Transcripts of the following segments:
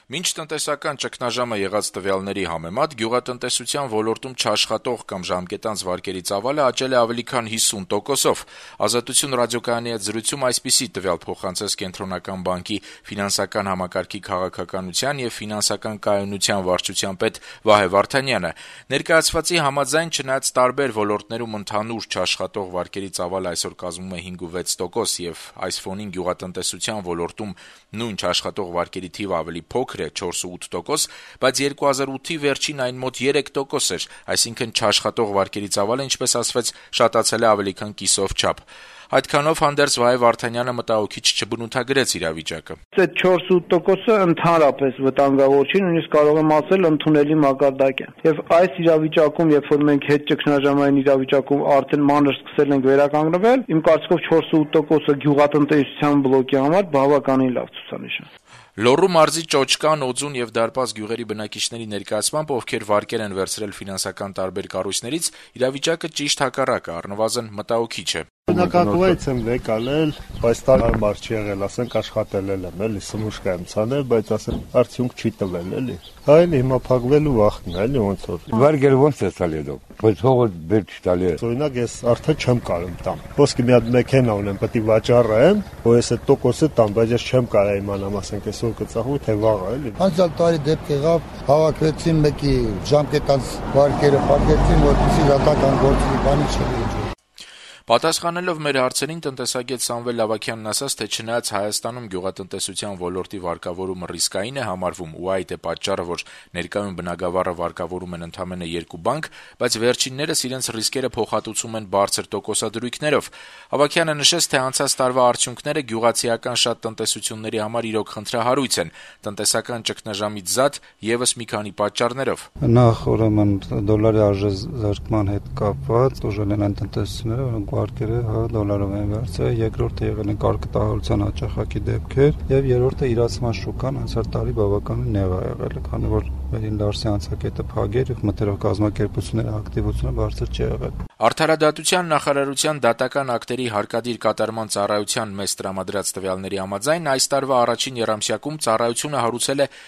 Մինչ տնտեսական ճգնաժամը եղած տվյալների համեմատ գյուղատնտեսության ոլորտում չաշխատող կամ ժամկետանց վարկերի ծավալը աճել է ավելի քան 50%-ով։ Ազատություն ռադիոկայանի հետ զրույցում այսպիսի տվյալ փոխանցեց Կենտրոնական բանկի ֆինանսական համակարգի քաղաքականության եւ ֆինանսական կայունության վարչության պետ Վահե Վարդանյանը։ Ներկայացվածի համաձայն, չնայած տարբեր ոլորտներում ընդհանուր չաշխատող վարկերի ծավալը այսօր կազմում է 5.6% եւ այս ֆոնին գյուղատնտեսության ոլորտում նույն չաշխատող վարկերի թիվը ավելի փոքր է 4.8%, բայց 2008-ի վերջին այն մոտ 3% էր, այսինքն չաշխատող վարկերի ծավալը, ինչպես ասվեց, շատացել է ավելի քան կիսով չափ։ Այդքանով հանդերձ Վահե Վարդանյանը մտահոգիչ չբնութագրեց իրավիճակը։ Այդ 4.8%-ը ընդհանրապես վտանգավոր չի, նույնիսկ կարող եմ ասել ընդունելի մակարդակ է։ Եվ այս իրավիճակում, երբ որ մենք հետ ճգնաժամային իրավիճակում արդեն մանր սկսել ենք վերականգնվել, իմ կարծիքով 4.8%-ը գյուղատնտեսության բլոկի համար բավականին լավ ցուցանիշ է։ Լոռու մարզի Ճոճկան, Օձուն եւ Դարպաս գյուղերի բնակիչների ներկայացմամբ, ովքեր վարկեր են վերցրել ֆինանսական տարբեր կառույցներից, իրավիճակը ճիշտ հակառակը, առնվազն մտահոգիչ է։ Բնակավայից եմ եկալել, բայց հարմար չի եղել, ասենք աշխատել եմ, էլի սմուշկա եմ ցանել, բայց ասենք արդյունք չի տվել, էլի։ Այլ հիմա փակվելու վախն է, էլի ոնց որ։ Վարկերը ոնց է տալի դու։ Բայց հողը բեր չտալի։ Օրինակ ես արդեն չեմ կարող տամ։ Ոսկե մի հատ մեքենա ունեմ, պետք է վաճառեմ, որ ես այդ տոկոսը տամ, բայց ես չեմ կարող իմանամ, ասենք այսօր կծախու թե վաղը, էլի։ Անցյալ տարի դեպք եղավ, հավաքվեցին մեկի ժամկետանց վարկերը փակեցին, որպեսզի դատական գործի բանի չլինի։ Պատասխանելով մեր հարցերին տնտեսագետ Սամվել Ավագյանն ասաց, թե չնայած Հայաստանում գյուղատնտեսության ոլորտի վարկավորումը ռիսկային է համարվում, ու այդ է պատճառը, որ ներկայում բնագավառը վարկավորում են ընդամենը 2 բանկ, բայց վերջիններս իրենց ռիսկերը փոխհատուցում են բարձր տոկոսադրույքներով։ Ավագյանը նշեց, թե անցած տարվա արդյունքները գյուղացիական շատ տնտեսությունների համար իրոք խնդրահարույց են, տնտեսական ճգնաժամից զատ եւս մի քանի պատճառներով։ Նախ ուրեմն դոլարի արժեզրկման հետ կապված ուժել են այն տնտեսությունները, որոնք վարկերը դոլարով են վերցրել, երկրորդը եղել են կարգտահարության հաճախակի դեպքեր եւ երրորդը իրացման շուկան անցյալ տարի բավականին նեղ է եղել, քանի որ Վերին Լարսի անցակետը փագեր եւ մտերով կազմակերպությունների ակտիվությունը բարձր չի եղել։ Արդարադատության նախարարության դատական ակտերի հարկադիր կատարման ծառայության մեծ տրամադրած տվյալների համաձայն այս տարվա առաջին եռամսյակում ծառայությունը հարուցել է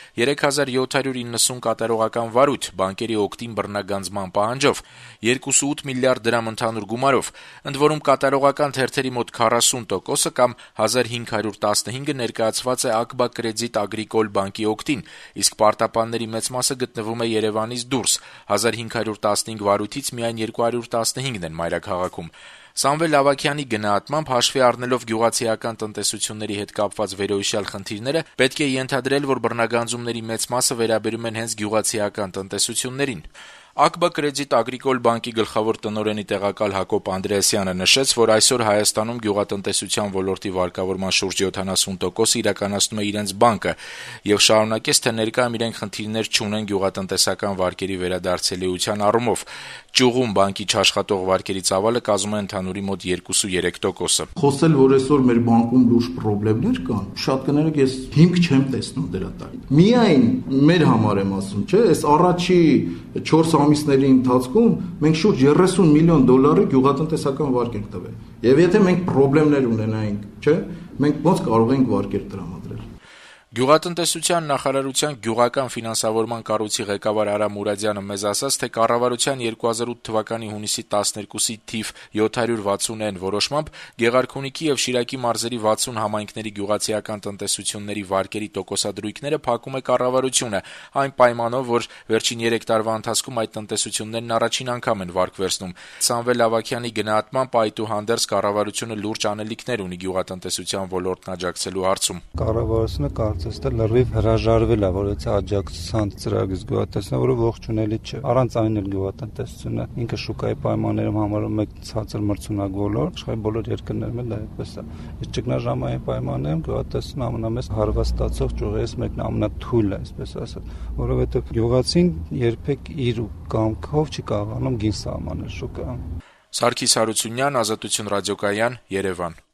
3790 կատարողական վարույթ բանկերի օգտին բռնագանձման պահանջով, 2.8 միլիարդ դրամ ընդհանուր գումարով, ընդ որում կատարողական թերթերի մոտ 40%-ը կամ 1515-ը ներկայացված է Ակբա Կրեդիտ Ագրիկոլ բանկի օգտին, իսկ պարտապանների մեծ մասը գտնվում է Երևանից դուրս, 1515 վարույթից միայն 215-ն են մայրաքաղաքում։ Սամվել Ավագյանի գնահատմամբ, հաշվի առնելով գյուղացիական տնտեսությունների հետ կապված վերոհիշյալ խնդիրները, պետք է ենթադրել, որ բռնագանձումների մեծ մասը վերաբերում են հենց գյուղացիական տնտեսություններին։ Ակբա Կրեդիտ Ագրիկոլ բանկի գլխավոր տնօրենի տեղակալ Հակոբ Անդրեասյանը նշեց, որ այսօր Հայաստանում գյուղատնտեսության ոլորտի վարկավորման շուրջ 70%-ը իրականացնում է իրենց բանկը եւ շարունակեց, թե ներկայում իրենք խնդիրներ չունեն գյուղատնտեսական վարկերի վերադարձելիության առումով։ Ճյուղում բանկի չաշխատող վարկերի ծավալը կազմում է ընդհանուրի մոտ 2-3%-ը։ Խոսել, որ այսօր մեր բանկում լուրջ խնդիրներ կան, շատ կներեք, ես հիմք չեմ տեսնում դրա տակ։ Միայն մեր համար եմ ասում, չէ՞, այս առաջի 4 ամիսների ընթացքում մենք շուրջ 30 միլիոն դոլարի գյուղատնտեսական վարկեր տվել։ Եվ եթե մենք խնդիրներ ունենայինք, չէ՞, մենք ոնց կարող ենք վարկեր տրամադրել։ Գյուղատնտեսության նախարարության գյուղական ֆինանսավորման կառույցի ղեկավար Արա Մուրադյանը մեզ ասաց, թե կառավարության 2008 թվականի հունիսի 12-ի թիվ 760-ն որոշմամբ Գեղարքունիքի եւ Շիրակի մարզերի 60 համայնքների գյուղացիական տնտեսությունների վարկերի տոկոսադրույքները փակում է կառավարությունը, այն պայմանով, որ վերջին 3 տարվա ընթացքում այդ տնտեսություններն առաջին անգամ են վարկ վերցնում։ Սամվել Ավագյանի գնահատմամբ, այդուհանդերձ կառավարությունը լուրջ անելիքներ ունի գյուղատնտեսության ոլորտն աջակցելու հարցում։ Կառավարությունը կարծես թե լրիվ հրաժարվել է, որ έτσι աջակցության ծրագիր գյուղատնտեսությունը, որը ողջունելի չէ։ Առանց այն էլ գյուղատնտեսությունը ինքը շուկայի պայմաններում համարում է ցածր մրցունակ ոլորտ, աշխարհի բոլոր երկրներում էլ դա այդպես է։ Իսկ ճգնաժամային պայմաններում գյուղատնտեսությունը ամենամեծ հարված ստացող ճյուղերից մեկն է, ամենաթույլը, այսպես ասած, որովհետև գյուղացին երբեք իր կամքով չի կարողանում գին սահմանել շուկայում։ Սարգիս Հարությունյան, Ազատություն ռադիոկայան, Երևան։